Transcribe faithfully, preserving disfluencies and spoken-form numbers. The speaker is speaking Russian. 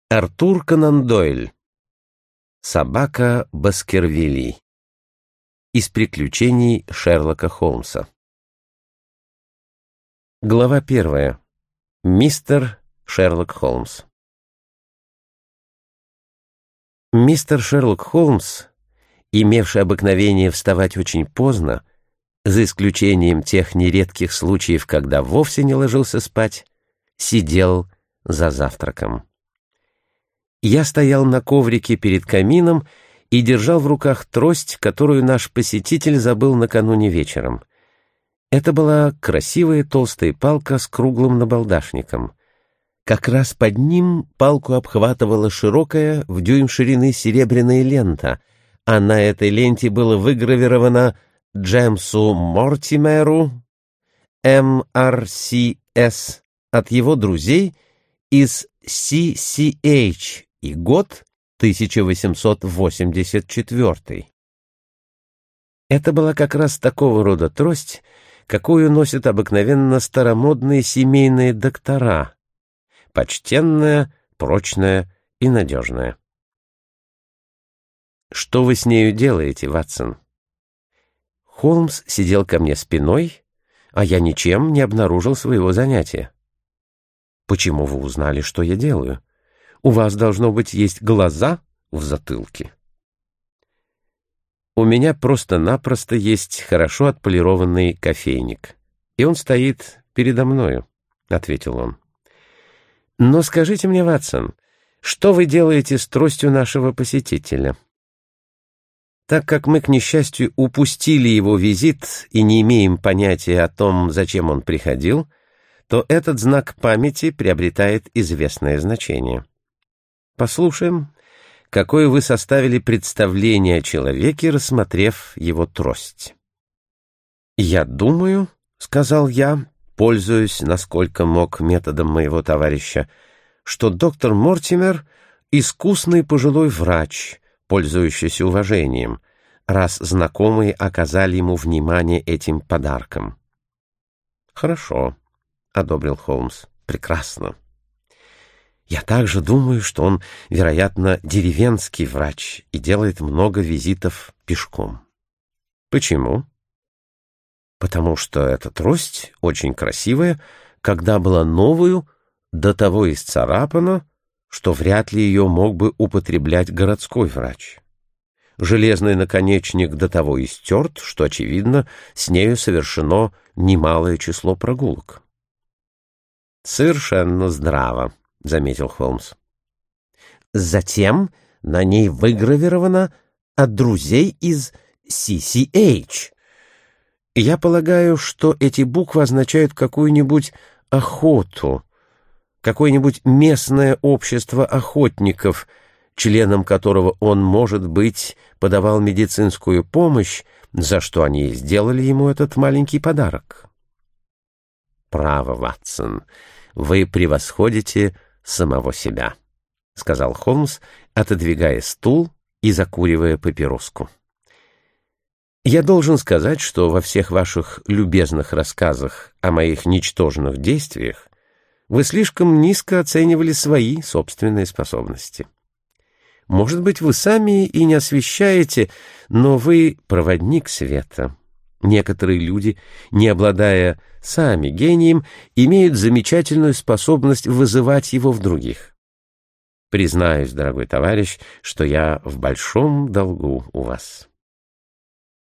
Артур Конан Дойль. Собака Баскервилей. Из приключений Шерлока Холмса. Глава первая. Мистер Шерлок Холмс. Мистер Шерлок Холмс, имевший обыкновение вставать очень поздно, за исключением тех нередких случаев, когда вовсе не ложился спать, сидел за завтраком. Я стоял на коврике перед камином и держал в руках трость, которую наш посетитель забыл накануне вечером. Это была красивая толстая палка с круглым набалдашником. Как раз под ним палку обхватывала широкая в дюйм ширины серебряная лента, а на этой ленте было выгравировано Джемсу Мортимеру, эм ар си эс, от его друзей из си си эйч, и год тысяча восемьсот восемьдесят четвёртый. Это была как раз такого рода трость, какую носят обыкновенно старомодные семейные доктора, почтенная, прочная и надежная. «Что вы с нею делаете, Ватсон?» Холмс сидел ко мне спиной, а я ничем не обнаружил своего занятия. «Почему вы узнали, что я делаю? У вас, должно быть, есть глаза в затылке». «У меня просто-напросто есть хорошо отполированный кофейник, и он стоит передо мною», — ответил он. «Но скажите мне, Ватсон, что вы делаете с тростью нашего посетителя? Так как мы, к несчастью, упустили его визит и не имеем понятия о том, зачем он приходил, то этот знак памяти приобретает известное значение. Послушаем, какое вы составили представление о человеке, рассмотрев его трость». «Я думаю, — сказал я, пользуясь, насколько мог, методом моего товарища, — что доктор Мортимер — искусный пожилой врач, пользующийся уважением, раз знакомые оказали ему внимание этим подарком». «Хорошо, — одобрил Холмс, — прекрасно. Я также думаю, что он, вероятно, деревенский врач и делает много визитов пешком». «Почему?» «Потому что эта трость очень красивая, когда была новую, до того исцарапана, что вряд ли ее мог бы употреблять городской врач. Железный наконечник до того истерт, что, очевидно, с нею совершено немалое число прогулок». «Совершенно здраво», — заметил Холмс. «Затем на ней выгравировано от друзей из си си эйч. Я полагаю, что эти буквы означают какую-нибудь охоту, какое-нибудь местное общество охотников, членам которого он, может быть, подавал медицинскую помощь, за что они сделали ему этот маленький подарок». «Право, Ватсон, вы превосходите самого себя», — сказал Холмс, отодвигая стул и закуривая папироску. «Я должен сказать, что во всех ваших любезных рассказах о моих ничтожных действиях вы слишком низко оценивали свои собственные способности. Может быть, вы сами и не освещаете, но вы проводник света. Некоторые люди, не обладая сами гением, имеют замечательную способность вызывать его в других. Признаюсь, дорогой товарищ, что я в большом долгу у вас».